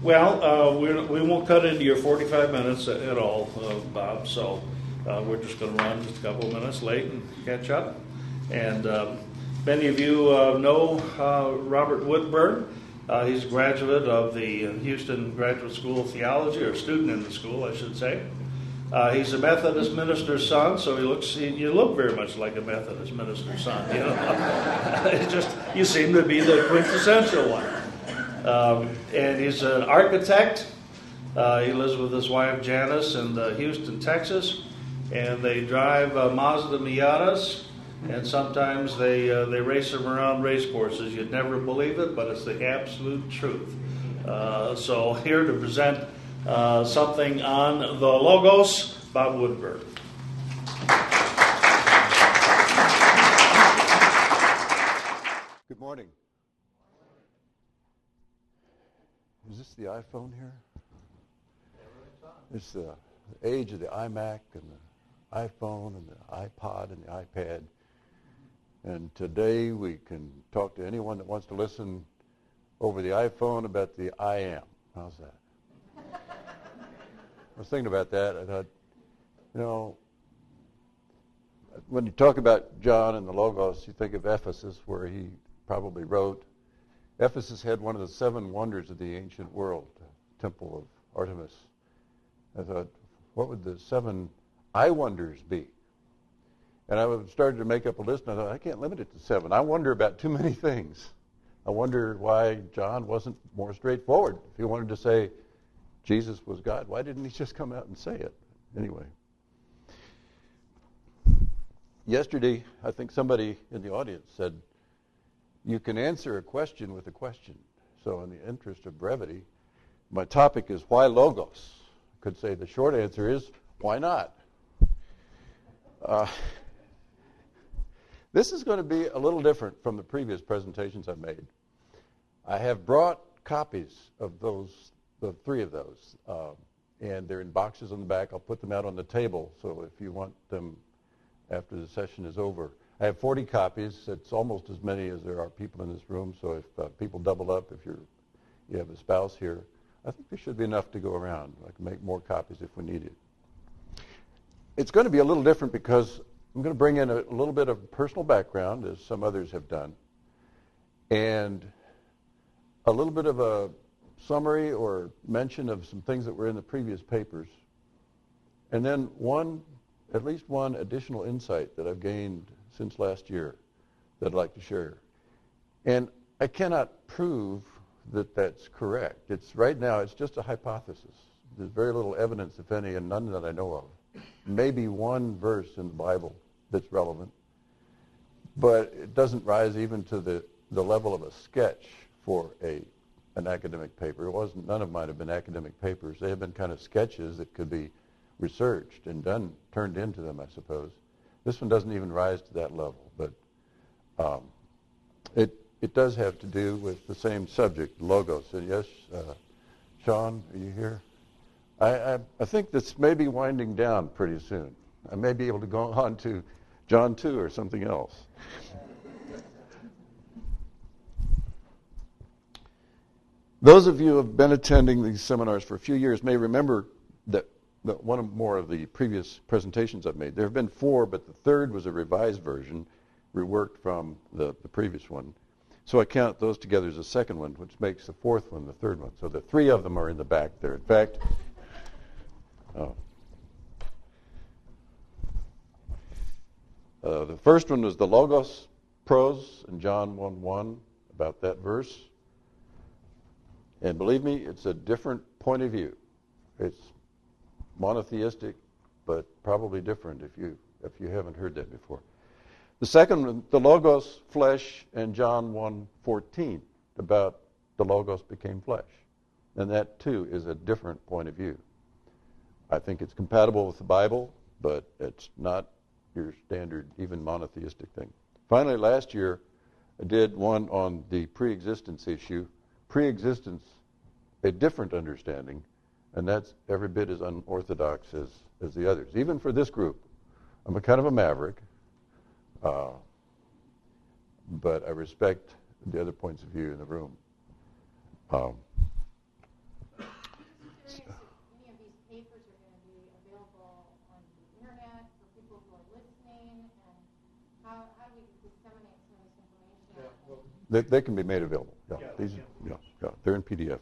We won't cut into your 45 minutes at all, Bob, so we're just going to run just a couple of minutes late and catch up. And many of you know Robert Woodburn. He's a graduate of the Houston Graduate School of Theology, or student in the school, I should say. He's a Methodist minister's son, so you look very much like a Methodist minister's son. You know, it's just you seem to be the quintessential one. And he's an architect. He lives with his wife Janice in Houston, Texas, and they drive Mazda Miatas, and sometimes they race them around race courses. You'd never believe it, but it's the absolute truth. So here to present something on the Logos, Bob Woodburn. Good morning. Is this the iPhone here? It's the age of the iMac and the iPhone and the iPod and the iPad. And today we can talk to anyone that wants to listen over the iPhone about the I Am. How's that? I was thinking about that. I thought, you know, when you talk about John and the Logos, you think of Ephesus, where he probably wrote. Ephesus had one of the 7 wonders of the ancient world, the Temple of Artemis. I thought, what would the 7 I wonders be? And I started to make up a list, and I thought, I can't limit it to 7. I wonder about too many things. I wonder why John wasn't more straightforward. If he wanted to say Jesus was God, why didn't he just come out and say it? Anyway. Yesterday, I think somebody in the audience said, you can answer a question with a question. So in the interest of brevity, my topic is why Logos? I could say the short answer is, why not? This is going to be a little different from the previous presentations I've made. I have brought copies of the 3 of those, and they're in boxes on the back. I'll put them out on the table, so if you want them after the session is over. I have 40 copies. It's almost as many as there are people in this room, so if people double up, if you have a spouse here, I think there should be enough to go around. I can make more copies if we need it. It's going to be a little different because I'm going to bring in a little bit of personal background, as some others have done, and a little bit of a summary or mention of some things that were in the previous papers, and then at least one additional insight that I've gained since last year that I'd like to share. And I cannot prove that that's correct. Right now, it's just a hypothesis. There's very little evidence, if any, and none that I know of. Maybe one verse in the Bible that's relevant, but it doesn't rise even to the level of a sketch for an academic paper. None of mine have been academic papers. They have been kind of sketches that could be researched and turned into them, I suppose. This one doesn't even rise to that level, but it does have to do with the same subject, Logos. And yes, Sean, are you here? I think this may be winding down pretty soon. I may be able to go on to John 2 or something else. Those of you who have been attending these seminars for a few years may remember that one or more of the previous presentations I've made. There have been 4, but the 3rd was a revised version, reworked from the previous one. So I count those together as a 2nd one, which makes the 4th one the 3rd one. So the 3 of them are in the back there. In fact, the first one was the Logos prose in John 1:1, about that verse. And believe me, it's a different point of view. It's monotheistic, but probably different if you haven't heard that before. The second one, the Logos flesh, and John 1:14, about the Logos became flesh. And that, too, is a different point of view. I think it's compatible with the Bible, but it's not your standard, even monotheistic thing. Finally, last year, I did one on the pre-existence issue. Pre-existence, a different understanding, and that's every bit as unorthodox as the others. Even for this group, I'm a kind of a maverick, but I respect the other points of view in the room. They can be made available. Yeah, they're in PDF.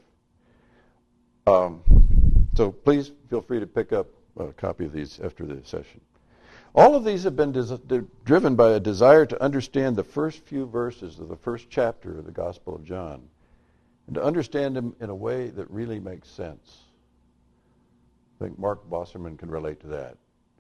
So please feel free to pick up a copy of these after the session. All of these have been driven by a desire to understand the first few verses of the first chapter of the Gospel of John, and to understand them in a way that really makes sense. I think Mark Bosserman can relate to that.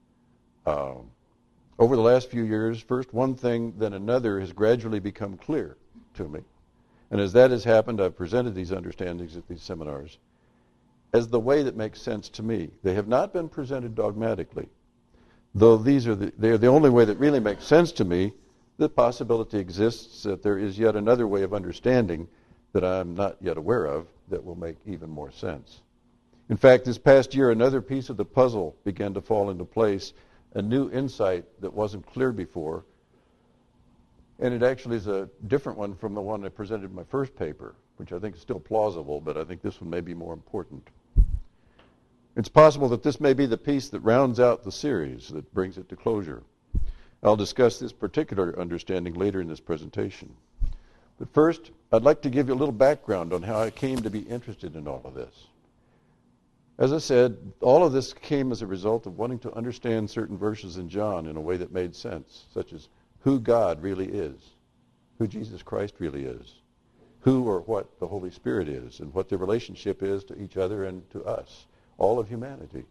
Over the last few years, first one thing, then another has gradually become clear to me. And as that has happened, I've presented these understandings at these seminars as the way that makes sense to me. They have not been presented dogmatically. Though they are the only way that really makes sense to me, the possibility exists that there is yet another way of understanding that I'm not yet aware of that will make even more sense. In fact, this past year, another piece of the puzzle began to fall into place, a new insight that wasn't clear before. And it actually is a different one from the one I presented in my first paper, which I think is still plausible, but I think this one may be more important. It's possible that this may be the piece that rounds out the series, that brings it to closure. I'll discuss this particular understanding later in this presentation. But first, I'd like to give you a little background on how I came to be interested in all of this. As I said, all of this came as a result of wanting to understand certain verses in John in a way that made sense, such as who God really is, who Jesus Christ really is, who or what the Holy Spirit is, and what their relationship is to each other and to us, all of humanity.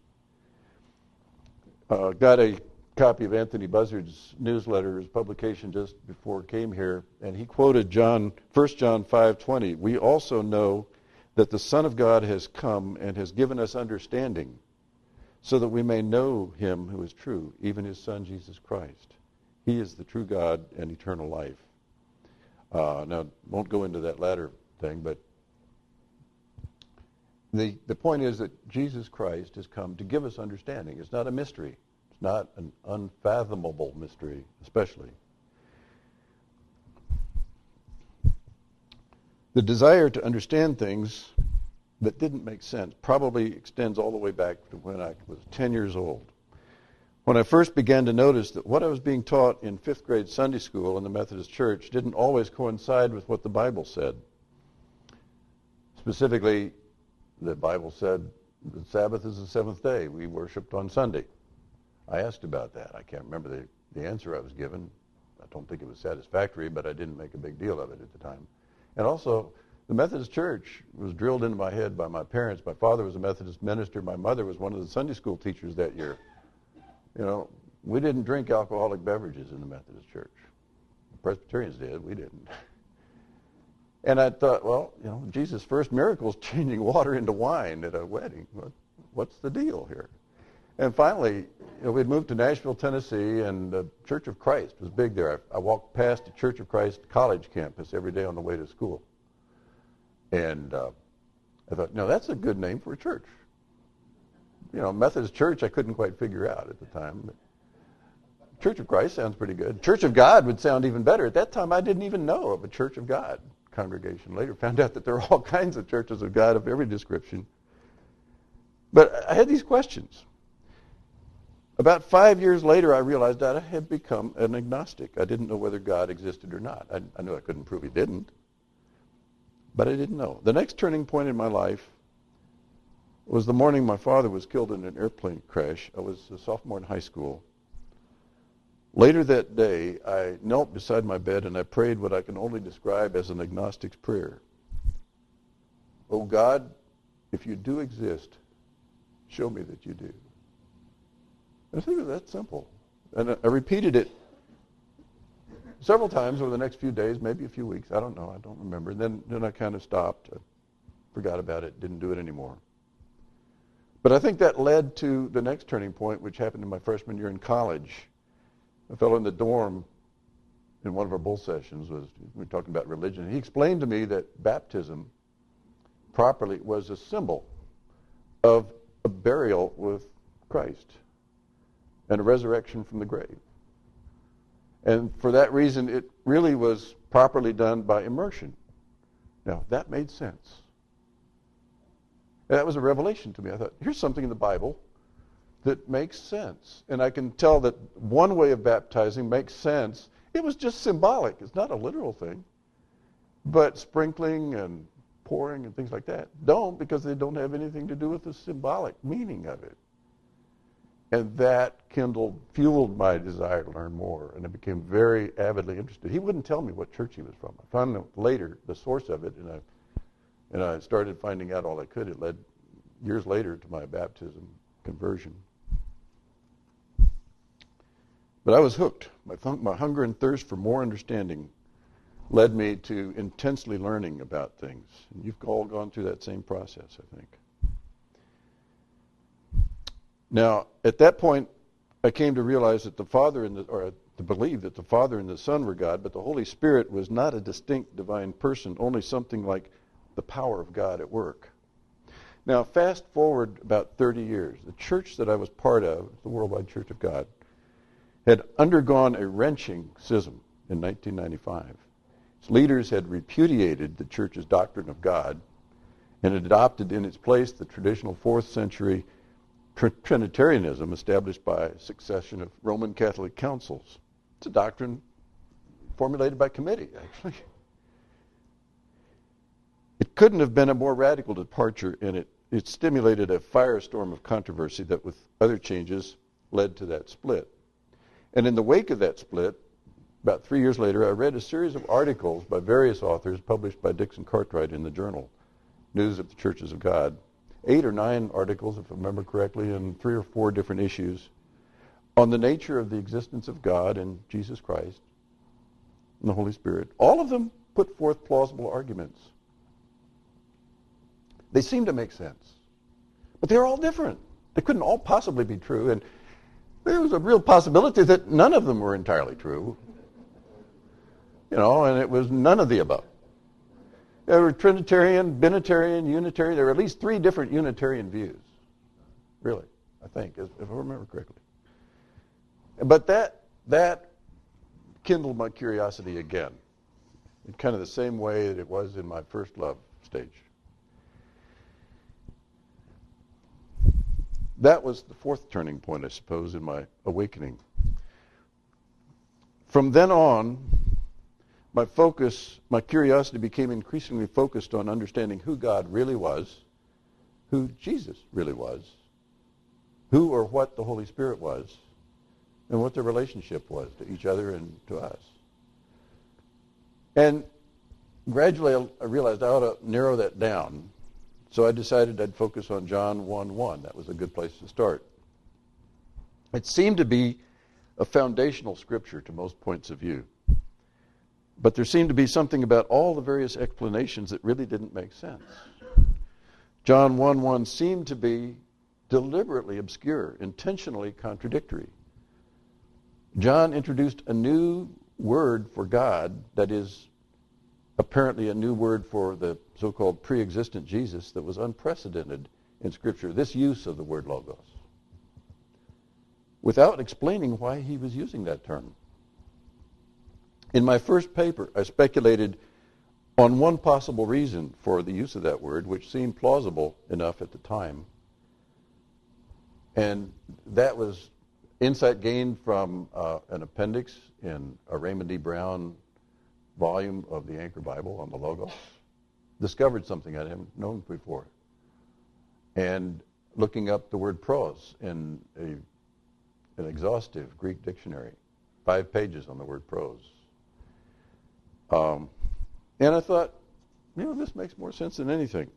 Got a copy of Anthony Buzzard's newsletter, his publication just before I came here, and he quoted 1 John 5:20. We also know that the Son of God has come and has given us understanding so that we may know him who is true, even his Son, Jesus Christ. He is the true God and eternal life. Now, won't go into that latter thing, but the point is that Jesus Christ has come to give us understanding. It's not a mystery. It's not an unfathomable mystery, especially. The desire to understand things that didn't make sense probably extends all the way back to when I was 10 years old. When I first began to notice that what I was being taught in 5th grade Sunday school in the Methodist Church didn't always coincide with what the Bible said. Specifically, the Bible said the Sabbath is the seventh day. We worshiped on Sunday. I asked about that. I can't remember the answer I was given. I don't think it was satisfactory, but I didn't make a big deal of it at the time. And also, the Methodist Church was drilled into my head by my parents. My father was a Methodist minister. My mother was one of the Sunday school teachers that year. You know, we didn't drink alcoholic beverages in the Methodist Church. The Presbyterians did. We didn't. And I thought, well, you know, Jesus' first miracle is changing water into wine at a wedding. What's the deal here? And finally, you know, we'd moved to Nashville, Tennessee, and the Church of Christ was big there. I walked past the Church of Christ college campus every day on the way to school. And I thought, no, that's a good name for a church. You know, Methodist Church I couldn't quite figure out at the time. But Church of Christ sounds pretty good. Church of God would sound even better. At that time, I didn't even know of a Church of God congregation. Later found out that there are all kinds of churches of God of every description. But I had these questions. About 5 years later, I realized that I had become an agnostic. I didn't know whether God existed or not. I knew I couldn't prove he didn't, but I didn't know. The next turning point in my life was the morning my father was killed in an airplane crash. I was a sophomore in high school. Later that day, I knelt beside my bed and I prayed what I can only describe as an agnostic's prayer. Oh God, if you do exist, show me that you do. I think it was that simple. And I repeated it several times over the next few days, maybe a few weeks. I don't know. I don't remember. And then I kind of stopped. I forgot about it, didn't do it anymore. But I think that led to the next turning point, which happened in my freshman year in college. A fellow in the dorm in one of our bull sessions we were talking about religion. He explained to me that baptism properly was a symbol of a burial with Christ and a resurrection from the grave. And for that reason, it really was properly done by immersion. Now, that made sense. And that was a revelation to me. I thought, here's something in the Bible that makes sense. And I can tell that one way of baptizing makes sense. It was just symbolic. It's not a literal thing. But sprinkling and pouring and things like that don't, because they don't have anything to do with the symbolic meaning of it. And that fueled my desire to learn more, and I became very avidly interested. He wouldn't tell me what church he was from. I found out later the source of it, and I started finding out all I could. It led years later to my baptism, conversion. But I was hooked. My hunger and thirst for more understanding led me to intensely learning about things. And you've all gone through that same process, I think. Now, at that point, I came to realize that to believe that the Father and the Son were God, but the Holy Spirit was not a distinct divine person, only something like the power of God at work. Now, fast forward about 30 years. The church that I was part of, the Worldwide Church of God, had undergone a wrenching schism in 1995. Its leaders had repudiated the church's doctrine of God and adopted in its place the traditional 4th century Trinitarianism established by a succession of Roman Catholic councils. It's a doctrine formulated by committee, actually. It couldn't have been a more radical departure, and it stimulated a firestorm of controversy that, with other changes, led to that split. And in the wake of that split, about 3 years later, I read a series of articles by various authors published by Dixon Cartwright in the journal News of the Churches of God. 8 or 9 articles, if I remember correctly, in 3 or 4 different issues on the nature of the existence of God and Jesus Christ and the Holy Spirit. All of them put forth plausible arguments. They seem to make sense. But they're all different. They couldn't all possibly be true. And there was a real possibility that none of them were entirely true. And it was none of the above. There were Trinitarian, Binitarian, Unitarian. There were at least 3 different Unitarian views. Really, I think, if I remember correctly. But that kindled my curiosity again, in kind of the same way that it was in my first love stage. That was the 4th turning point, I suppose, in my awakening. From then on, my curiosity became increasingly focused on understanding who God really was, who Jesus really was, who or what the Holy Spirit was, and what their relationship was to each other and to us. And gradually I realized I ought to narrow that down, so I decided I'd focus on John 1:1. That was a good place to start. It seemed to be a foundational scripture to most points of view. But there seemed to be something about all the various explanations that really didn't make sense. John 1:1 seemed to be deliberately obscure, intentionally contradictory. John introduced a new word for God that is apparently a new word for the so-called pre-existent Jesus that was unprecedented in Scripture, this use of the word logos, without explaining why he was using that term. In my first paper, I speculated on one possible reason for the use of that word, which seemed plausible enough at the time. And that was insight gained from an appendix in a Raymond D. Brown volume of the Anchor Bible on the Logos. Discovered something I hadn't known before. And looking up the word pros in an exhaustive Greek dictionary, 5 pages on the word pros. And I thought, this makes more sense than anything.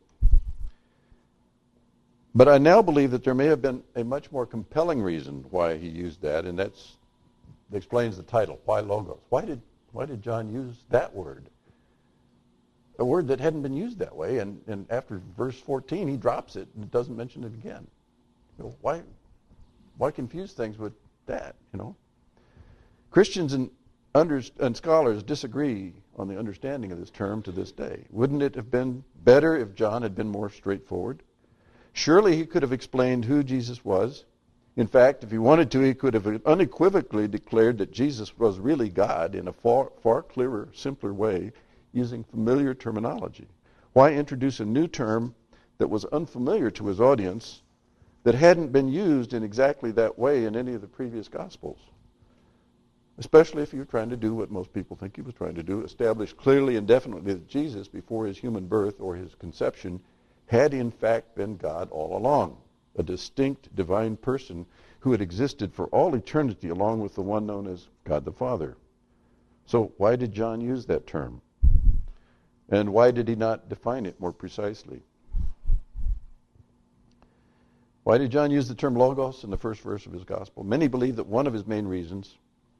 But I now believe that there may have been a much more compelling reason why he used that, and that explains the title, Why Logos? Why did John use that word? A word that hadn't been used that way, and after verse 14, he drops it and doesn't mention it again. Why confuse things with that, Christians and scholars disagree on the understanding of this term to this day. Wouldn't it have been better if John had been more straightforward? Surely he could have explained who Jesus was. In fact, if he wanted to, he could have unequivocally declared that Jesus was really God in a far clearer, simpler way, using familiar terminology. Why introduce a new term that was unfamiliar to his audience, that hadn't been used in exactly that way in any of the previous Gospels? especially if you're trying to do what most people think he was trying to do, establish clearly and definitely that Jesus, before his human birth or his conception, had in fact been God all along, a distinct divine person who had existed for all eternity along with the one known as God the Father. So why did John use that term? And why did he not define it more precisely? Why did John use the term logos in the first verse of his gospel? Many believe that one of the main reasons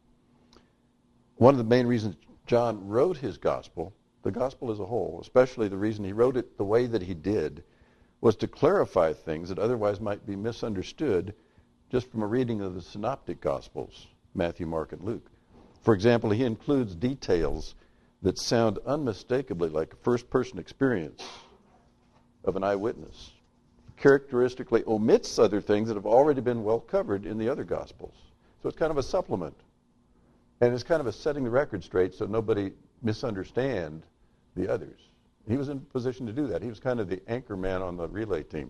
John wrote his gospel, the gospel as a whole, especially the reason he wrote it the way that he did, was to clarify things that otherwise might be misunderstood just from a reading of the synoptic gospels, Matthew, Mark, and Luke. For example, he includes details that sound unmistakably like a first-person experience of an eyewitness, characteristically omits other things that have already been well covered in the other Gospels. So it's kind of a supplement. And it's kind of a setting the record straight so nobody misunderstand the others. He was in a position to do that. He was kind of the anchor man on the relay team.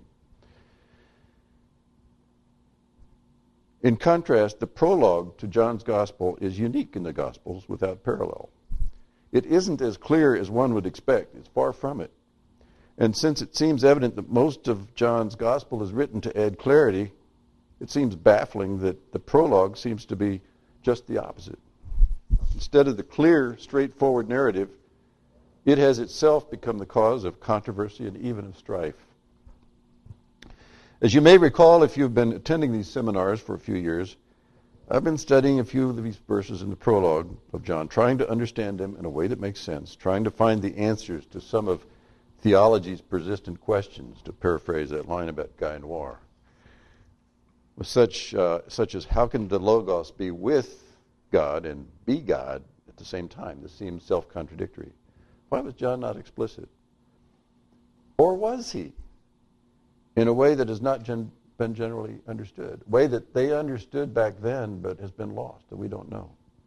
In contrast, the prologue to John's Gospel is unique in the Gospels without parallel. It isn't as clear as one would expect. It's far from it. And since it seems evident that most of John's Gospel is written to add clarity, it seems baffling that the prologue seems to be just the opposite. Instead of the clear, straightforward narrative, it has itself become the cause of controversy and even of strife. As you may recall, if you've been attending these seminars for a few years, I've been studying a few of these verses in the prologue of John, trying to understand them in a way that makes sense, trying to find the answers to some of theology's persistent questions, to paraphrase that line about Guy Noir. Such as, how can the Logos be with God and be God at the same time? This seems self-contradictory. Why was John not explicit? Or was he? In a way that has not been generally understood. A way that they understood back then but has been lost, that we don't know.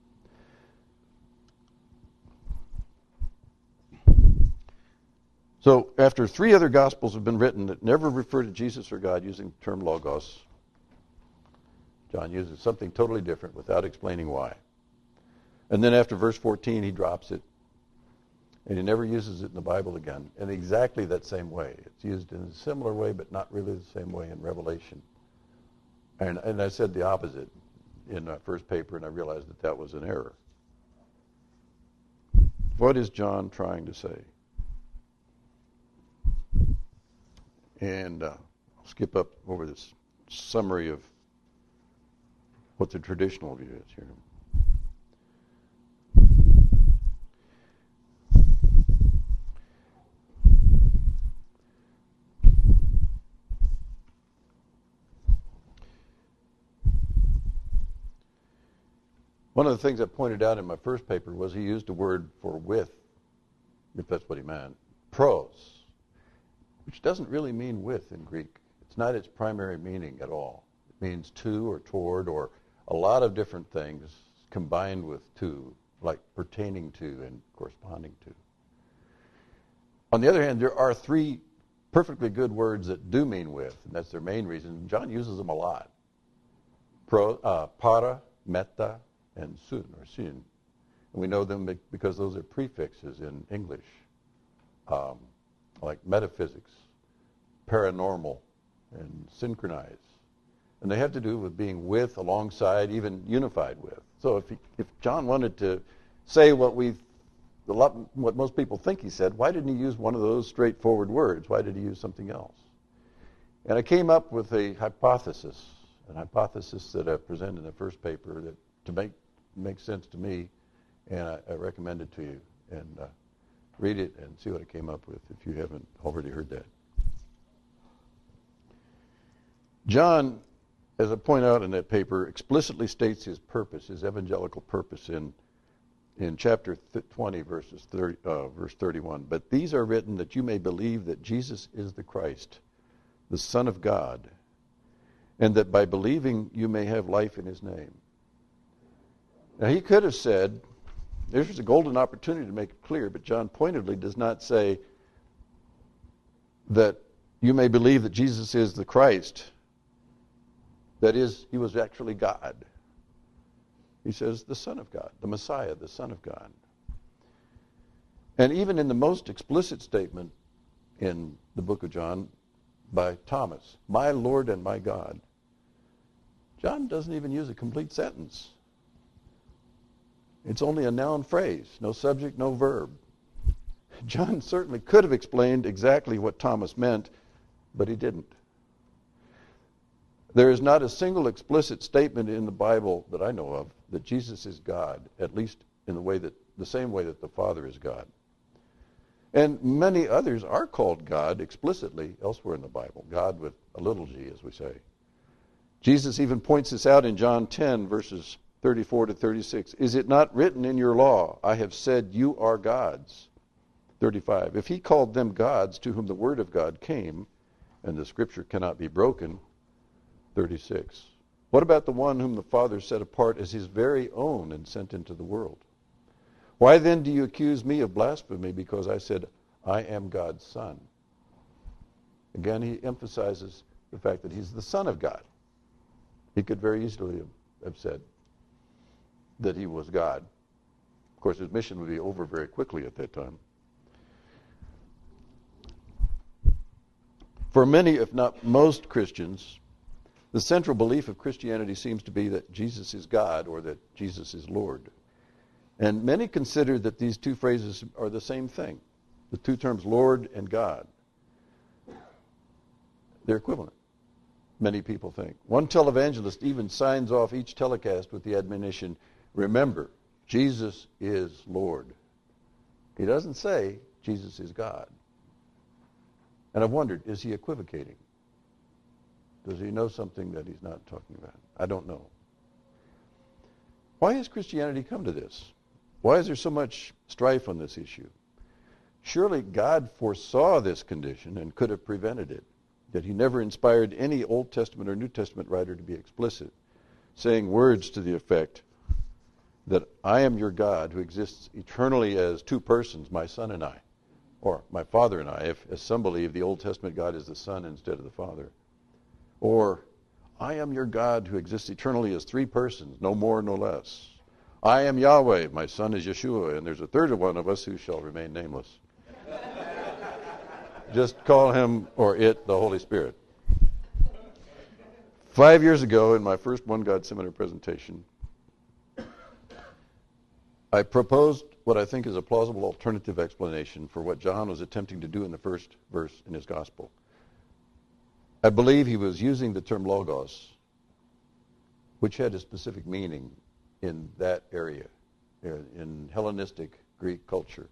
So after 3 other Gospels have been written that never refer to Jesus or God using the term Logos, John uses something totally different without explaining why. And then after verse 14, he drops it. And he never uses it in the Bible again in exactly that same way. It's used in a similar way, but not really the same way in Revelation. And I said the opposite in my first paper, and I realized that that was an error. What is John trying to say? And I'll skip up over this summary of what the traditional view is here. One of the things I pointed out in my first paper was he used a word for with, if that's what he meant, pros, which doesn't really mean with in Greek. It's not its primary meaning at all. It means to or toward or a lot of different things combined with to, like pertaining to and corresponding to. On the other hand, there are 3 perfectly good words that do mean with, and that's their main reason. John uses them a lot. Para, meta, and sun, or sin. And we know them because those are prefixes in English, like metaphysics, paranormal, and synchronize. And they have to do with being with, alongside, even unified with. So if John wanted to say what most people think he said, why didn't he use one of those straightforward words? Why did he use something else? And I came up with a hypothesis, an hypothesis that I presented in the first paper that to make sense to me, and I recommend it to you. And read it and see what I came up with if you haven't already heard that. John, as I point out in that paper, explicitly states his purpose, his evangelical purpose in chapter 20, verse 31. But these are written that you may believe that Jesus is the Christ, the Son of God, and that by believing you may have life in his name. Now he could have said, there's a golden opportunity to make it clear, but John pointedly does not say that you may believe that Jesus is the Christ. That is, he was actually God. He says the Son of God, the Messiah, the Son of God. And even in the most explicit statement in the book of John by Thomas, my Lord and my God, John doesn't even use a complete sentence. It's only a noun phrase, no subject, no verb. John certainly could have explained exactly what Thomas meant, but he didn't. There is not a single explicit statement in the Bible that I know of that Jesus is God, at least in the same way that the Father is God. And many others are called God explicitly elsewhere in the Bible, God with a little g, as we say. Jesus even points this out in John 10, verses 34 to 36. Is it not written in your law, I have said you are gods? 35. If he called them gods to whom the word of God came, and the scripture cannot be broken. 36. What about the one whom the Father set apart as his very own and sent into the world? Why then do you accuse me of blasphemy because I said, I am God's Son? Again, he emphasizes the fact that he's the Son of God. He could very easily have said that he was God. Of course, his mission would be over very quickly at that time. For many, if not most Christians, the central belief of Christianity seems to be that Jesus is God or that Jesus is Lord. And many consider that these two phrases are the same thing. The two terms Lord and God. They're equivalent, many people think. One televangelist even signs off each telecast with the admonition, remember, Jesus is Lord. He doesn't say Jesus is God. And I've wondered, is he equivocating? Does he know something that he's not talking about? I don't know. Why has Christianity come to this? Why is there so much strife on this issue? Surely God foresaw this condition and could have prevented it. That he never inspired any Old Testament or New Testament writer to be explicit, saying words to the effect that I am your God who exists eternally as two persons, my Son and I, or my Father and I, if, as some believe, the Old Testament God is the Son instead of the Father. Or, I am your God who exists eternally as three persons, no more, no less. I am Yahweh, my Son is Yeshua, and there's a third one of us who shall remain nameless. Just call him or it the Holy Spirit. 5 years ago, in my first One God Seminar presentation, I proposed what I think is a plausible alternative explanation for what John was attempting to do in the first verse in his gospel. I believe he was using the term logos, which had a specific meaning in that area, in Hellenistic Greek culture.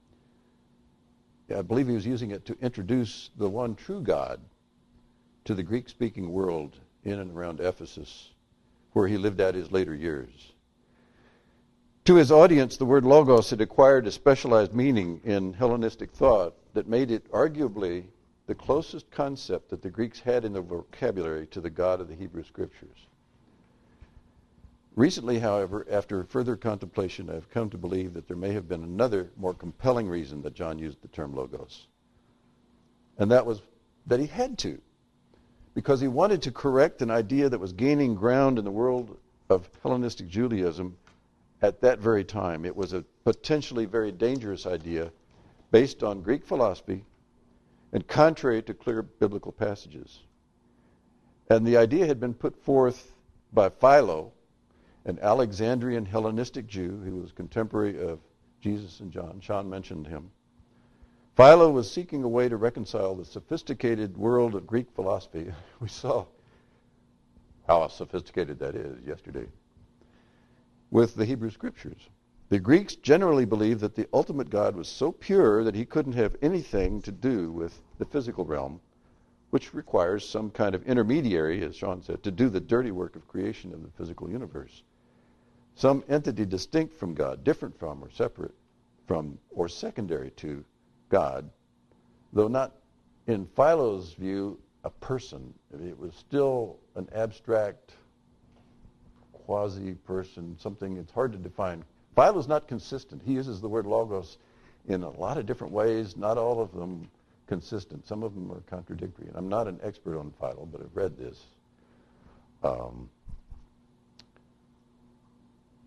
I believe he was using it to introduce the one true God to the Greek-speaking world in and around Ephesus, where he lived out his later years. To his audience, the word logos had acquired a specialized meaning in Hellenistic thought that made it arguably the closest concept that the Greeks had in their vocabulary to the God of the Hebrew Scriptures. Recently, however, after further contemplation, I've come to believe that there may have been another more compelling reason that John used the term logos. And that was that he had to, because he wanted to correct an idea that was gaining ground in the world of Hellenistic Judaism at that very time. It was a potentially very dangerous idea based on Greek philosophy and contrary to clear biblical passages. And the idea had been put forth by Philo, an Alexandrian Hellenistic Jew who was contemporary of Jesus and John. Sean mentioned him. Philo was seeking a way to reconcile the sophisticated world of Greek philosophy. We saw how sophisticated that is yesterday, with the Hebrew Scriptures. The Greeks generally believed that the ultimate God was so pure that he couldn't have anything to do with the physical realm, which requires some kind of intermediary, as Sean said, to do the dirty work of creation of the physical universe. Some entity distinct from God, different from or separate from or secondary to God, though not in Philo's view a person. It was still an abstract quasi-person, something it's hard to define. Philo's not consistent. He uses the word logos in a lot of different ways, not all of them consistent. Some of them are contradictory. And I'm not an expert on Philo, but I've read this.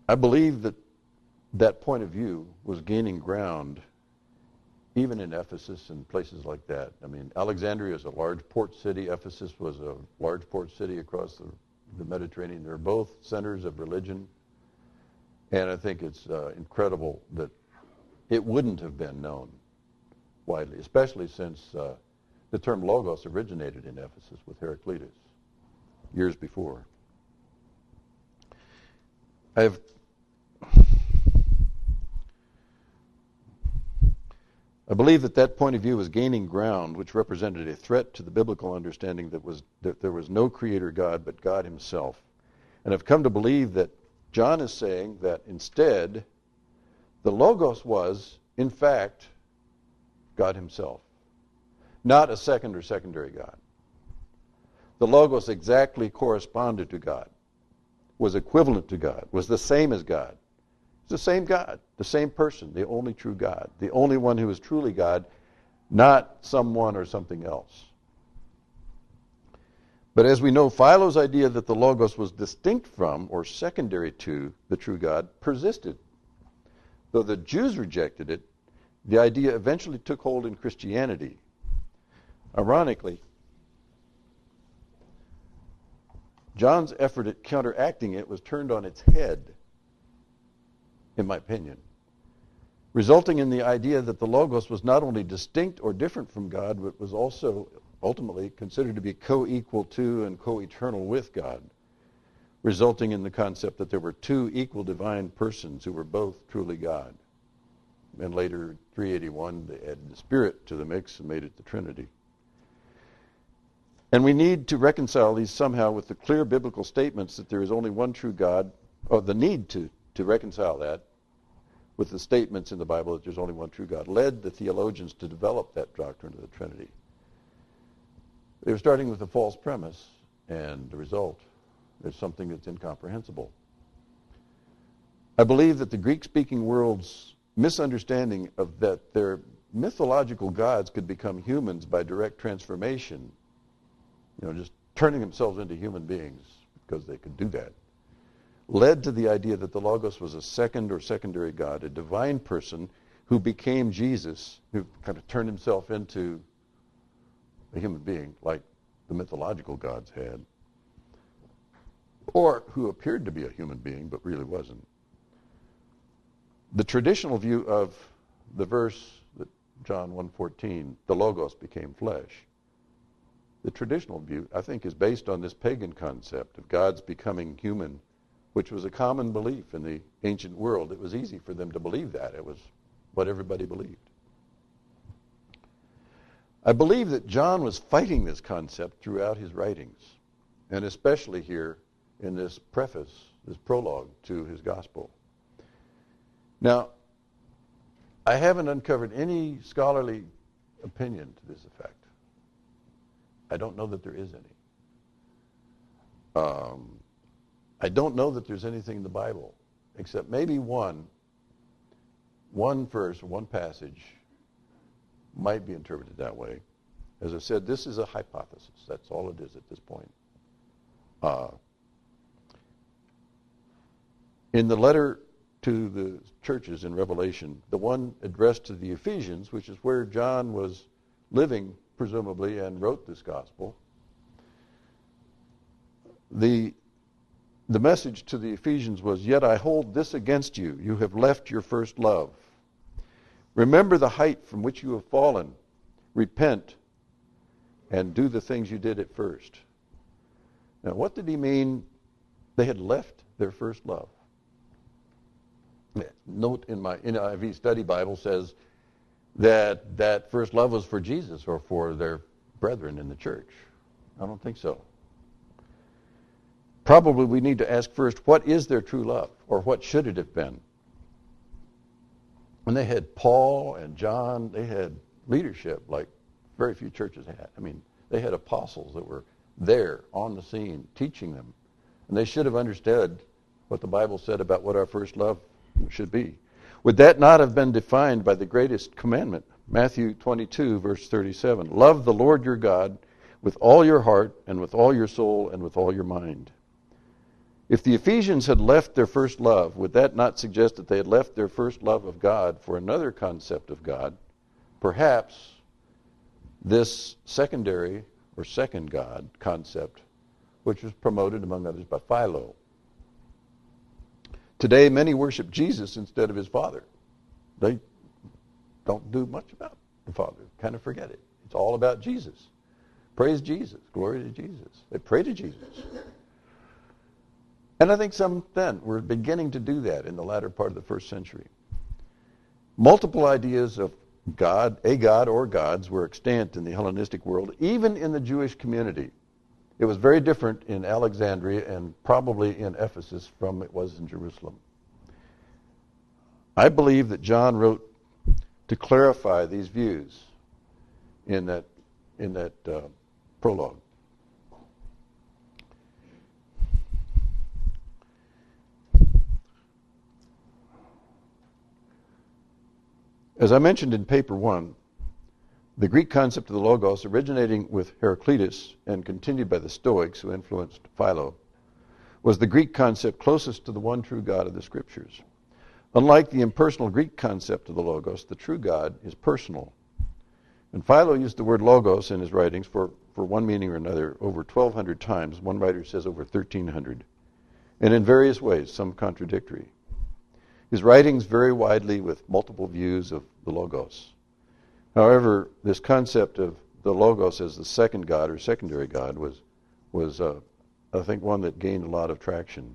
I believe that that point of view was gaining ground even in Ephesus and places like that. I mean, Alexandria is a large port city. Ephesus was a large port city across the Mediterranean. They're both centers of religion. And I think it's incredible that it wouldn't have been known widely, especially since the term logos originated in Ephesus with Heraclitus years before. I believe that that point of view was gaining ground, which represented a threat to the biblical understanding that there was no creator God but God himself. And I've come to believe that John is saying that instead, the Logos was, in fact, God himself, not a second or secondary God. The Logos exactly corresponded to God, was equivalent to God, was the same as God. It's the same God, the same person, the only true God, the only one who is truly God, not someone or something else. But as we know, Philo's idea that the Logos was distinct from or secondary to the true God persisted. Though the Jews rejected it, the idea eventually took hold in Christianity. Ironically, John's effort at counteracting it was turned on its head, in my opinion, resulting in the idea that the Logos was not only distinct or different from God, but was also ultimately considered to be co-equal to and co-eternal with God, resulting in the concept that there were two equal divine persons who were both truly God. And later, 381, they added the Spirit to the mix and made it the Trinity. And we need to reconcile these somehow with the clear biblical statements that there is only one true God, or the need to reconcile that with the statements in the Bible that there's only one true God, led the theologians to develop that doctrine of the Trinity. They were starting with a false premise, and the result is something that's incomprehensible. I believe that the Greek-speaking world's misunderstanding of that their mythological gods could become humans by direct transformation, just turning themselves into human beings because they could do that, led to the idea that the Logos was a second or secondary God, a divine person who became Jesus, who kind of turned himself into a human being like the mythological gods had, or who appeared to be a human being but really wasn't. The traditional view of the verse that John 1:14, the Logos became flesh, the traditional view, I think, is based on this pagan concept of God's becoming human, which was a common belief in the ancient world. It was easy for them to believe that. It was what everybody believed. I believe that John was fighting this concept throughout his writings, and especially here in this preface, this prologue to his gospel. Now, I haven't uncovered any scholarly opinion to this effect. I don't know that there is any. I don't know that there's anything in the Bible, except maybe one verse, one passage might be interpreted that way. As I said, this is a hypothesis. That's all it is at this point. In the letter to the churches in Revelation, the one addressed to the Ephesians, which is where John was living, presumably, and wrote this gospel, the message to the Ephesians was, "Yet I hold this against you. You have left your first love. Remember the height from which you have fallen. Repent and do the things you did at first." Now, what did he mean they had left their first love? Note in my NIV study Bible says that first love was for Jesus or for their brethren in the church. I don't think so. Probably we need to ask first, what is their true love, or what should it have been? When they had Paul and John, they had leadership like very few churches had. I mean, they had apostles that were there on the scene teaching them. And they should have understood what the Bible said about what our first love should be. Would that not have been defined by the greatest commandment? Matthew 22, verse 37. Love the Lord your God with all your heart and with all your soul and with all your mind. If the Ephesians had left their first love, would that not suggest that they had left their first love of God for another concept of God? Perhaps this secondary or second God concept, which was promoted, among others, by Philo. Today, many worship Jesus instead of his Father. They don't do much about the Father, kind of forget it. It's all about Jesus. Praise Jesus. Glory to Jesus. They pray to Jesus. And I think some then were beginning to do that in the latter part of the first century. Multiple ideas of God, a God or gods, were extant in the Hellenistic world, even in the Jewish community. It was very different in Alexandria and probably in Ephesus from it was in Jerusalem. I believe that John wrote to clarify these views in that prologue. As I mentioned in paper 1, the Greek concept of the Logos, originating with Heraclitus and continued by the Stoics who influenced Philo, was the Greek concept closest to the one true God of the Scriptures. Unlike the impersonal Greek concept of the Logos, the true God is personal. And Philo used the word Logos in his writings for one meaning or another over 1,200 times. One writer says over 1,300. And in various ways, some contradictory. His writings vary widely with multiple views of the Logos. However, this concept of the Logos as the second God or secondary God was I think, one that gained a lot of traction.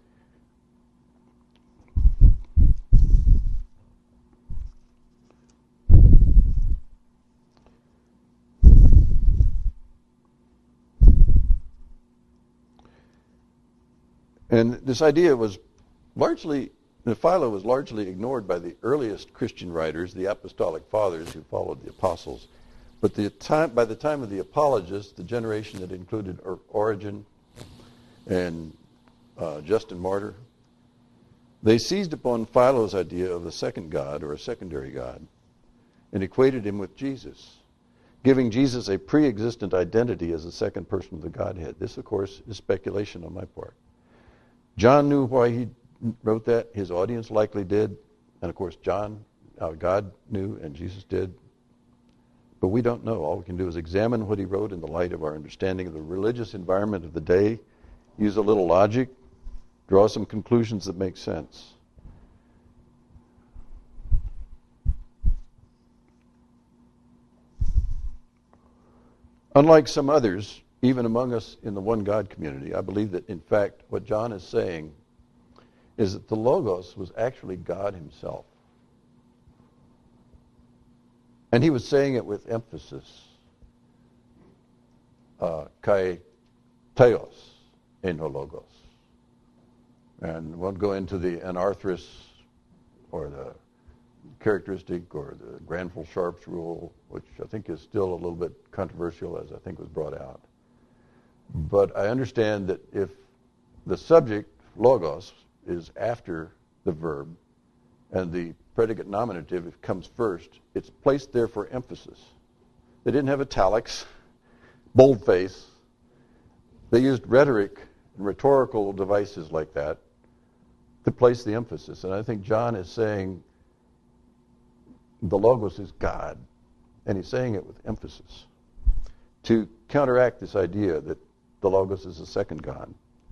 And this idea was Philo was largely ignored by the earliest Christian writers, the apostolic fathers who followed the apostles. But by the time of the apologists, the generation that included Origen and Justin Martyr, they seized upon Philo's idea of a second God or a secondary God and equated him with Jesus, giving Jesus a pre-existent identity as the second person of the Godhead. This, of course, is speculation on my part. John knew why he wrote that. His audience likely did. And of course, God knew and Jesus did. But we don't know. All we can do is examine what he wrote in the light of our understanding of the religious environment of the day, use a little logic, draw some conclusions that make sense. Unlike some others, even among us in the one God community, I believe that, in fact, what John is saying is that the Logos was actually God himself. And he was saying it with emphasis. Kai theos eno logos. And won't go into the anarthrous or the characteristic or the Granville-Sharp's rule, which I think is still a little bit controversial, as I think was brought out. But I understand that if the subject, logos, is after the verb and the predicate nominative comes first, it's placed there for emphasis. They didn't have italics, boldface. They used rhetoric and rhetorical devices like that to place the emphasis. And I think John is saying the Logos is God, and he's saying it with emphasis to counteract this idea that the Logos is the second God.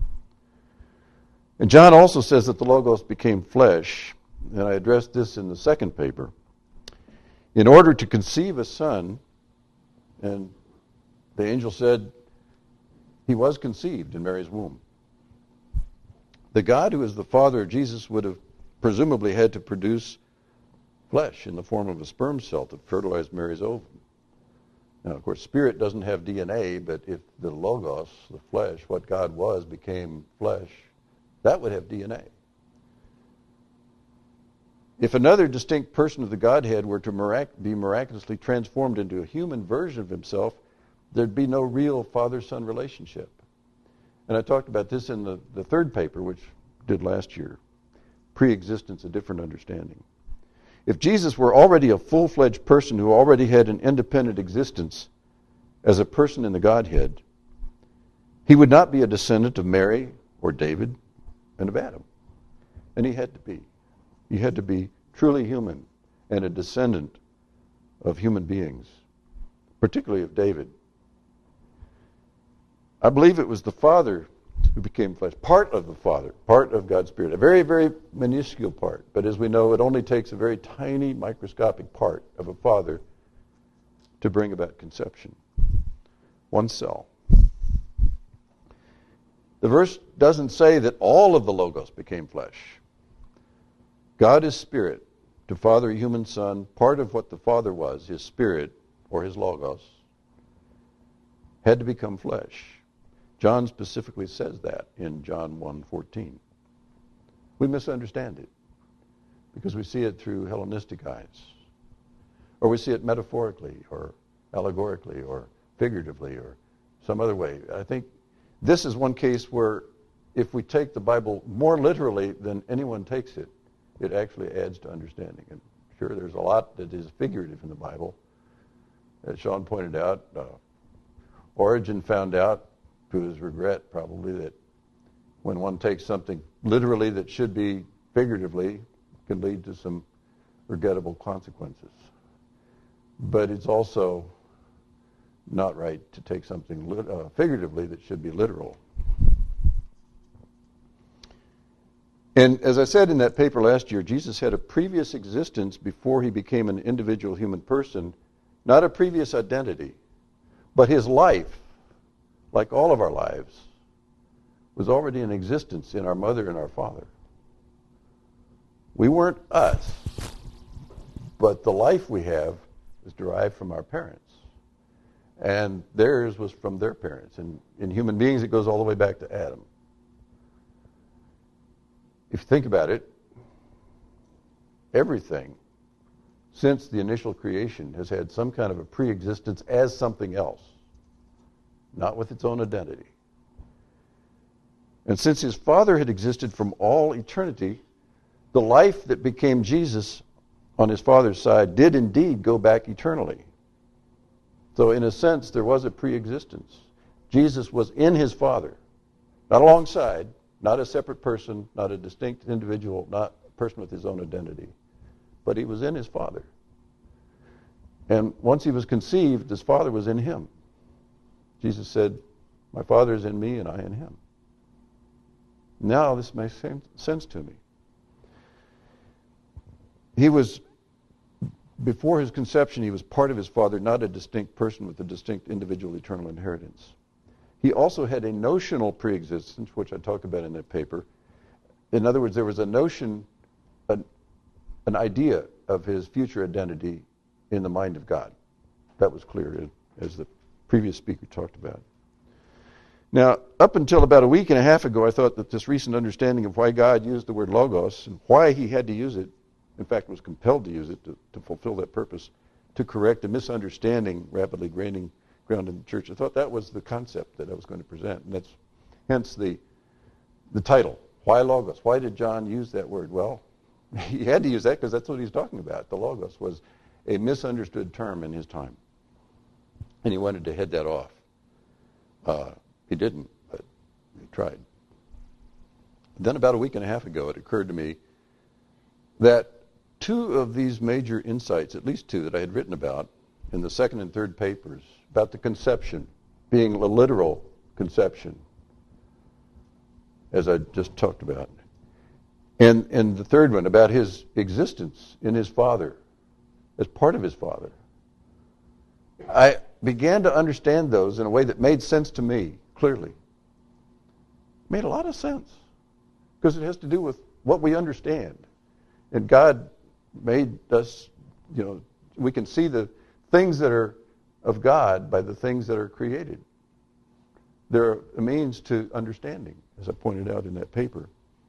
And John also says that the Logos became flesh, and I addressed this in the second paper. In order to conceive a son, and the angel said he was conceived in Mary's womb. The God who is the Father of Jesus would have presumably had to produce flesh in the form of a sperm cell to fertilize Mary's ovum. Now, of course, spirit doesn't have DNA, but if the Logos, the flesh, what God was, became flesh, that would have DNA. If another distinct person of the Godhead were to be miraculously transformed into a human version of himself, there'd be no real father-son relationship. And I talked about this in the third paper, which did last year, Pre-existence, a Different Understanding. If Jesus were already a full-fledged person who already had an independent existence as a person in the Godhead, he would not be a descendant of Mary or David and of Adam. And he had to be. He had to be truly human and a descendant of human beings, particularly of David. I believe it was the Father who became flesh, part of the Father, part of God's Spirit, a very, very minuscule part. But as we know, it only takes a very tiny microscopic part of a father to bring about conception. One cell. The verse doesn't say that all of the Logos became flesh. God is Spirit. To father a human son, part of what the Father was, his Spirit, or his Logos, had to become flesh. John specifically says that in John 1:14. We misunderstand it because we see it through Hellenistic eyes, or we see it metaphorically, or allegorically, or figuratively, or some other way. I think this is one case where if we take the Bible more literally than anyone takes it, it actually adds to understanding. And sure, there's a lot that is figurative in the Bible. As Sean pointed out, Origen found out, to his regret probably, that when one takes something literally that should be figuratively, can lead to some regrettable consequences. But it's also not right to take something figuratively that should be literal. And as I said in that paper last year, Jesus had a previous existence before he became an individual human person, not a previous identity, but his life, like all of our lives, was already in existence in our mother and our father. We weren't us, but the life we have is derived from our parents. And theirs was from their parents. And in human beings, it goes all the way back to Adam. If you think about it, everything since the initial creation has had some kind of a pre-existence as something else, not with its own identity. And since his Father had existed from all eternity, the life that became Jesus on his Father's side did indeed go back eternally. So in a sense, there was a pre-existence. Jesus was in his Father, not alongside, not a separate person, not a distinct individual, not a person with his own identity, but he was in his Father. And once he was conceived, his Father was in him. Jesus said, "My Father is in me and I in him." Now this makes sense to me. He was, before his conception, he was part of his Father, not a distinct person with a distinct individual eternal inheritance. He also had a notional preexistence, which I talk about in that paper. In other words, there was a notion, an idea of his future identity in the mind of God. That was clear, as the previous speaker talked about. Now, up until about a week and a half ago, I thought that this recent understanding of why God used the word logos and why he had to use it, in fact was compelled to use it to fulfill that purpose, to correct a misunderstanding rapidly gaining ground in the church. I thought that was the concept that I was going to present, and that's hence the title, Why Logos? Why did John use that word? Well, he had to use that because that's what he's talking about. The Logos was a misunderstood term in his time, and he wanted to head that off. He didn't, but he tried. Then about a week and a half ago, it occurred to me that two of these major insights, at least two that I had written about in the second and third papers, about the conception, being a literal conception, as I just talked about, and the third one about his existence in his Father, as part of his Father. I began to understand those in a way that made sense to me, clearly. Made a lot of sense, because it has to do with what we understand. And God made us, we can see the things that are of God by the things that are created. They're a means to understanding, as I pointed out in that paper.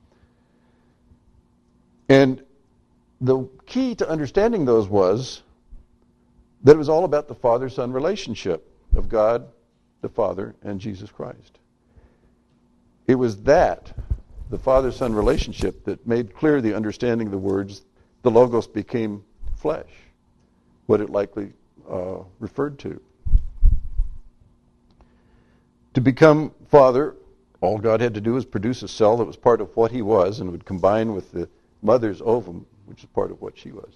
And the key to understanding those was that it was all about the Father-Son relationship of God, the Father, and Jesus Christ. It was that, the Father-Son relationship, that made clear the understanding of the words, the Logos became flesh, what it likely referred to. To become Father All God had to do was produce a cell that was part of what he was and would combine with the mother's ovum, which is part of what she was.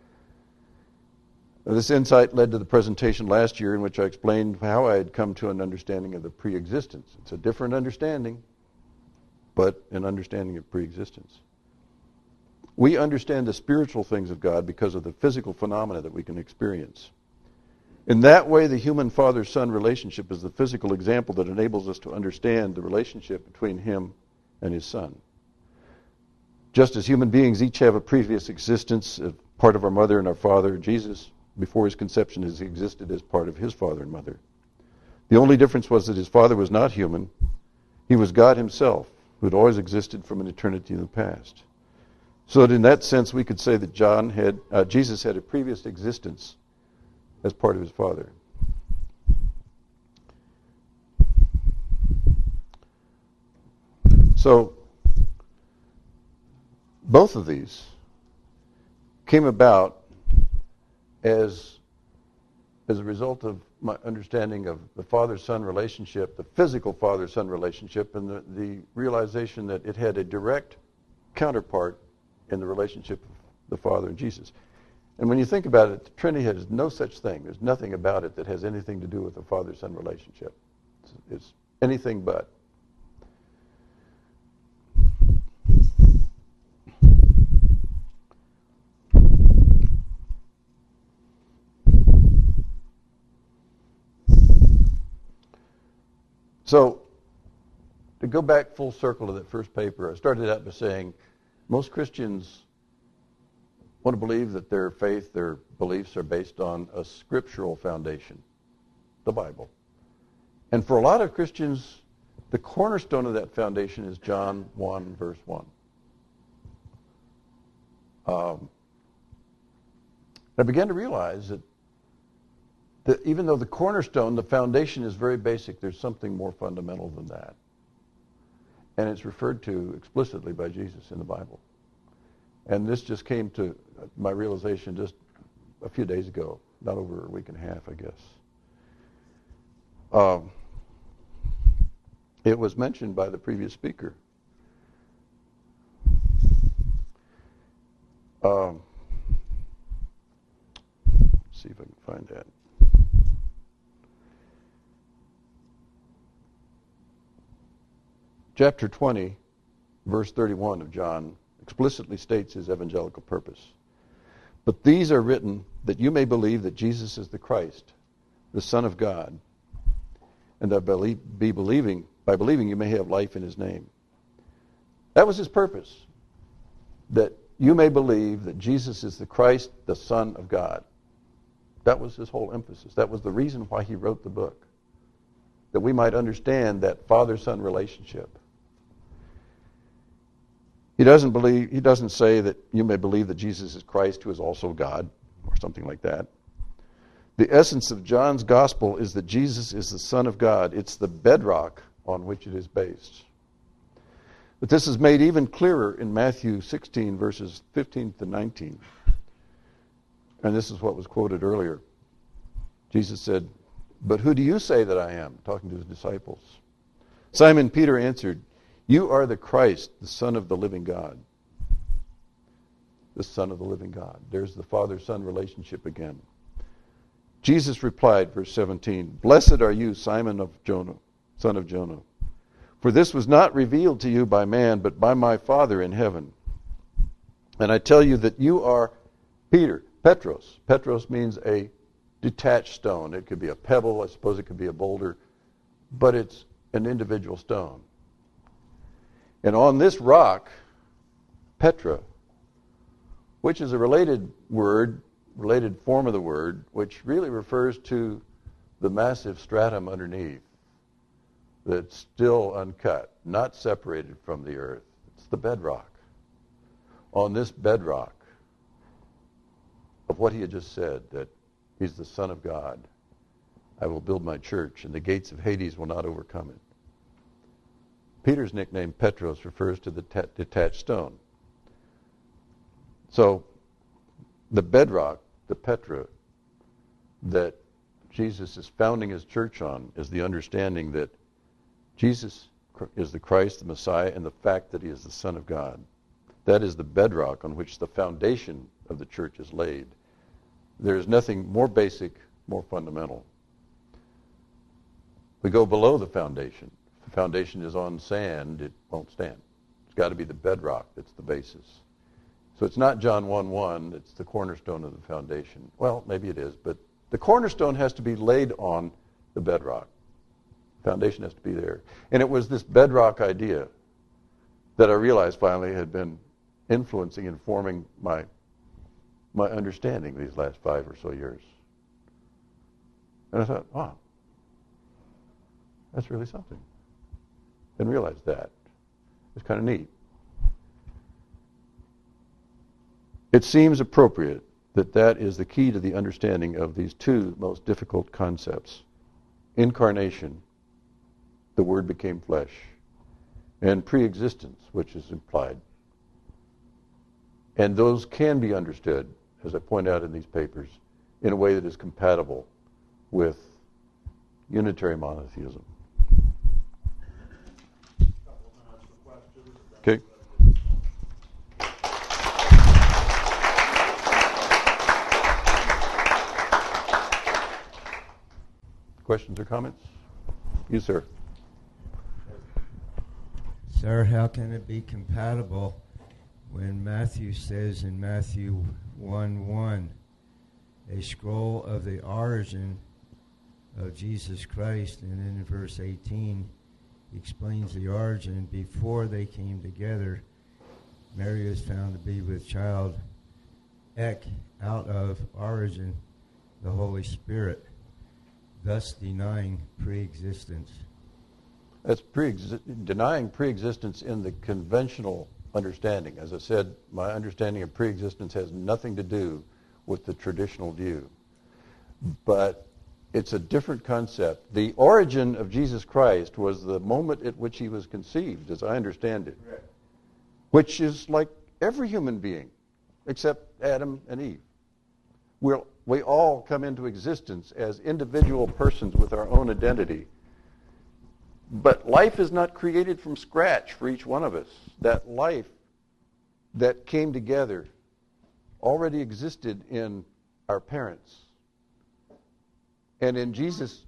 Now, this insight led to the presentation last year in which I explained how I had come to an understanding of the pre-existence. It's a different understanding, but an understanding of pre-existence. We understand the spiritual things of God because of the physical phenomena that we can experience. In that way, the human father-son relationship is the physical example that enables us to understand the relationship between him and his son. Just as human beings each have a previous existence, a part of our mother and our father, Jesus, before his conception, has existed as part of his father and mother. The only difference was that his father was not human. He was God himself, who had always existed from an eternity in the past. So that in that sense, we could say that Jesus had a previous existence as part of his father. So, both of these came about as a result of my understanding of the father-son relationship, the physical father-son relationship, and the realization that it had a direct counterpart in the relationship of the Father and Jesus. And when you think about it, the Trinity has no such thing. There's nothing about it that has anything to do with the father-son relationship. It's anything but. So, to go back full circle to that first paper, I started out by saying most Christians want to believe that their faith, their beliefs are based on a scriptural foundation, the Bible. And for a lot of Christians, the cornerstone of that foundation is John 1, verse 1. I began to realize that even though the cornerstone, the foundation is very basic, there's something more fundamental than that. And it's referred to explicitly by Jesus in the Bible. And this just came to my realization just a few days ago, not over a week and a half, I guess. It was mentioned by the previous speaker. Let's see if I can find that. Chapter 20, verse 31 of John explicitly states his evangelical purpose. But these are written that you may believe that Jesus is the Christ, the Son of God, and that by believing you may have life in his name. That was his purpose, that you may believe that Jesus is the Christ, the Son of God. That was his whole emphasis. That was the reason why he wrote the book, that we might understand that father-son relationship. He doesn't say that you may believe that Jesus is Christ, who is also God, or something like that. The essence of John's gospel is that Jesus is the Son of God. It's the bedrock on which it is based. But this is made even clearer in Matthew 16, verses 15 to 19. And this is what was quoted earlier. Jesus said, "But who do you say that I am?" Talking to his disciples. Simon Peter answered, "You are the Christ, the Son of the living God." The Son of the living God. There's the father-son relationship again. Jesus replied, verse 17, "Blessed are you, Simon of Jonah, son of Jonah. For this was not revealed to you by man, but by my Father in heaven. And I tell you that you are Peter, Petros. Petros means a detached stone. It could be a pebble, I suppose it could be a boulder, but it's an individual stone. And on this rock, Petra, which is a related word, related form of the word, which really refers to the massive stratum underneath that's still uncut, not separated from the earth. It's the bedrock. On this bedrock of what he had just said, that he's the Son of God, I will build my church, and the gates of Hades will not overcome it. Peter's nickname, Petros, refers to the detached stone. So, the bedrock, the Petra, that Jesus is founding his church on is the understanding that Jesus is the Christ, the Messiah, and the fact that he is the Son of God. That is the bedrock on which the foundation of the church is laid. There is nothing more basic, more fundamental. We go below the foundation. If the foundation is on sand, it won't stand. It's got to be the bedrock that's the basis. So it's not John 1:1, it's the cornerstone of the foundation. Well, maybe it is, but the cornerstone has to be laid on the bedrock. Foundation has to be there. And it was this bedrock idea that I realized finally had been influencing and forming my understanding these last 5 or so years. And I thought, wow, that's really something. Didn't realize that. It's kind of neat. It seems appropriate that that is the key to the understanding of these two most difficult concepts. Incarnation, the Word became flesh, and pre-existence, which is implied. And those can be understood, as I point out in these papers, in a way that is compatible with unitary monotheism. Okay. Questions or comments? You, sir. Sir, how can it be compatible when Matthew says in Matthew 1:1, a scroll of the origin of Jesus Christ, and then in verse 18 he explains the origin before they came together. Mary was found to be with child, out of origin, the Holy Spirit, thus denying pre-existence. That's denying pre-existence in the conventional understanding. As I said, my understanding of pre-existence has nothing to do with the traditional view. But it's a different concept. The origin of Jesus Christ was the moment at which he was conceived, as I understand it, right, which is like every human being, except Adam and Eve. We all come into existence as individual persons with our own identity. But life is not created from scratch for each one of us. That life that came together already existed in our parents. And in Jesus,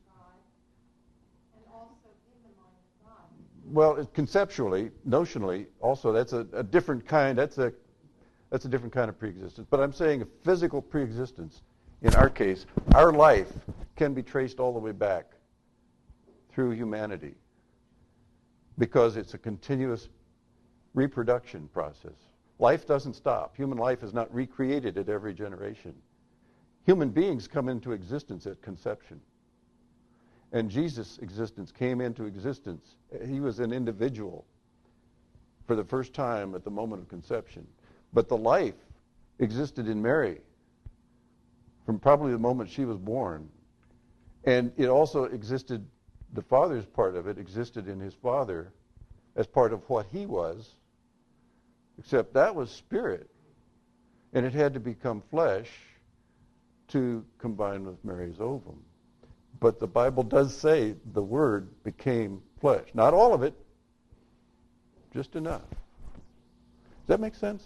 well, conceptually, notionally, also that's a different kind. That's a different kind of preexistence. But I'm saying a physical preexistence. In our case, our life can be traced all the way back through humanity because it's a continuous reproduction process. Life doesn't stop. Human life is not recreated at every generation. Human beings come into existence at conception. And Jesus' existence came into existence. He was an individual for the first time at the moment of conception. But the life existed in Mary from probably the moment she was born. And it also existed, the Father's part of it existed in his Father as part of what he was, except that was spirit. And it had to become flesh to combine with Mary's ovum. But the Bible does say the Word became flesh. Not all of it, just enough. Does that make sense?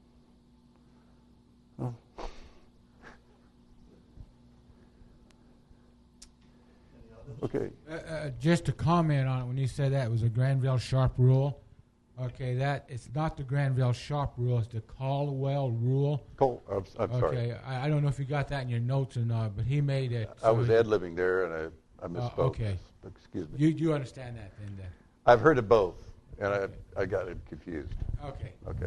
Oh. Okay. Just to comment on it, when you said that it was a Granville-Sharp rule, okay, that it's not the Granville-Sharp rule, it's the Caldwell rule. I'm sorry. Okay, I don't know if you got that in your notes or not, but he made it. I was ad-libbing there, and I misspoke. Okay. Excuse me. You understand that then? I've heard of both, and I got it confused. Okay. Okay.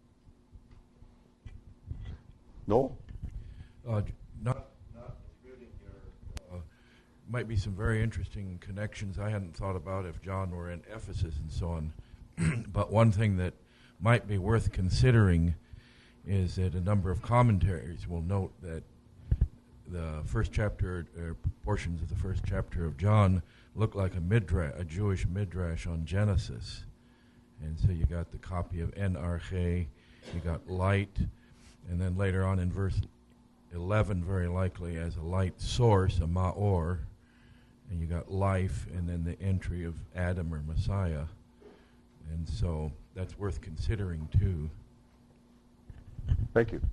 Noel? Not disputing your, might be some very interesting connections I hadn't thought about if John were in Ephesus and so on. But one thing that might be worth considering is that a number of commentaries will note that the first chapter, or portions of the first chapter of John, look like a Jewish midrash on Genesis. And so you got the copy of En-Arche, you got light, and then later on in verse 11, very likely as a light source, a Ma'or, and you got life, and then the entry of Adam or Messiah. And so that's worth considering, too. Thank you.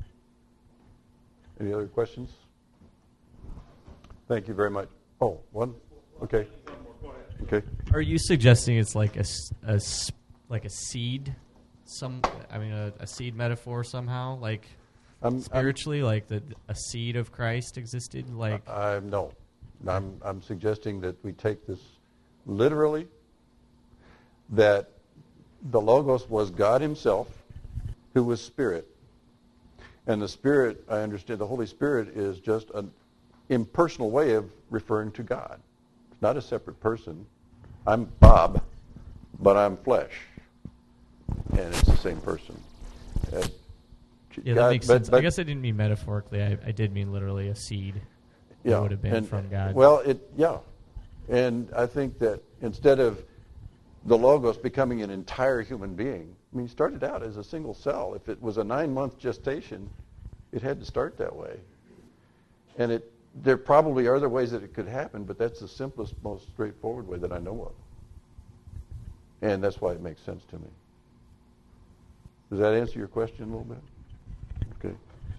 Any other questions? Thank you very much. Oh, one? Okay. Okay. Are you suggesting it's like a seed? A seed metaphor somehow, like spiritually, like a seed of Christ existed, like. No, I'm suggesting that we take this literally. That the Logos was God Himself, who was Spirit, and the Spirit, I understand, the Holy Spirit is just an impersonal way of referring to God. It's not a separate person. I'm Bob, but I'm flesh, and it's the same person. Yeah, that makes sense. I guess I didn't mean metaphorically. I did mean literally a seed. Yeah, that would have been from God. Well, and I think that instead of the Logos becoming an entire human being, I mean, he started out as a single cell. If it was a 9-month gestation, it had to start that way. And there probably are other ways that it could happen, but that's the simplest, most straightforward way that I know of. And that's why it makes sense to me. Does that answer your question a little bit? Okay.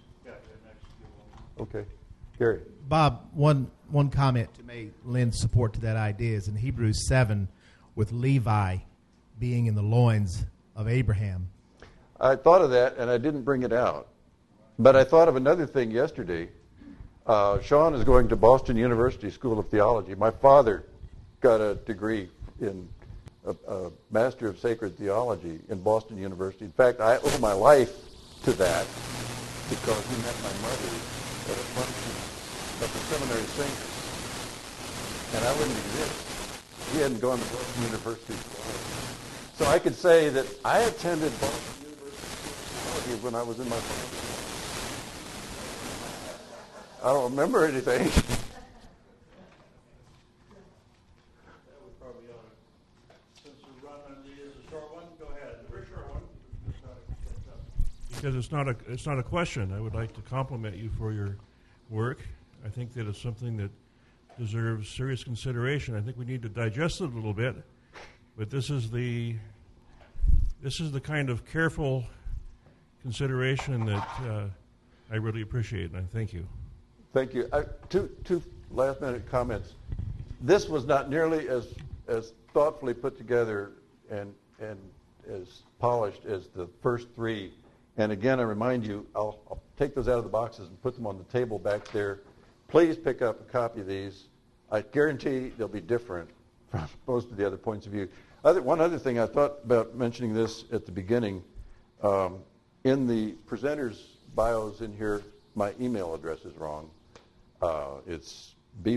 Okay. Gary. Bob, one comment to may lend support to that idea is in Hebrews 7 with Levi being in the loins of Abraham. I thought of that, and I didn't bring it out. But I thought of another thing yesterday. Sean is going to Boston University School of Theology. My father got a degree in a Master of Sacred Theology in Boston University. In fact, I owe my life to that because he met my mother at a function of the Seminary Singers. And I wouldn't exist. He hadn't gone to Boston University. So I could say that I attended Boston University Theology when I was in my father's. I don't remember anything. That was probably on it. Since we're running the short one, go ahead. The very short one. Because it's not a question. I would like to compliment you for your work. I think that it's something that deserves serious consideration. I think we need to digest it a little bit, but this is the kind of careful consideration that I really appreciate, and I thank you. Thank you. Two last-minute comments. This was not nearly as thoughtfully put together and as polished as the first three. And again, I remind you, I'll take those out of the boxes and put them on the table back there. Please pick up a copy of these. I guarantee they'll be different from most of the other points of view. One other thing, I thought about mentioning this at the beginning. In the presenters' bios in here, my email address is wrong. It's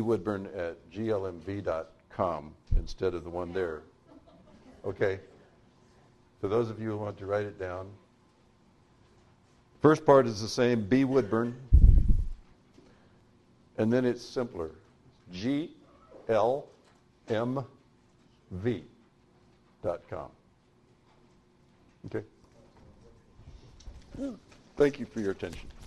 bwoodburn@glmv.com instead of the one there. Okay? For those of you who want to write it down, first part is the same, bwoodburn, and then it's simpler, glmv.com. Okay? Thank you for your attention.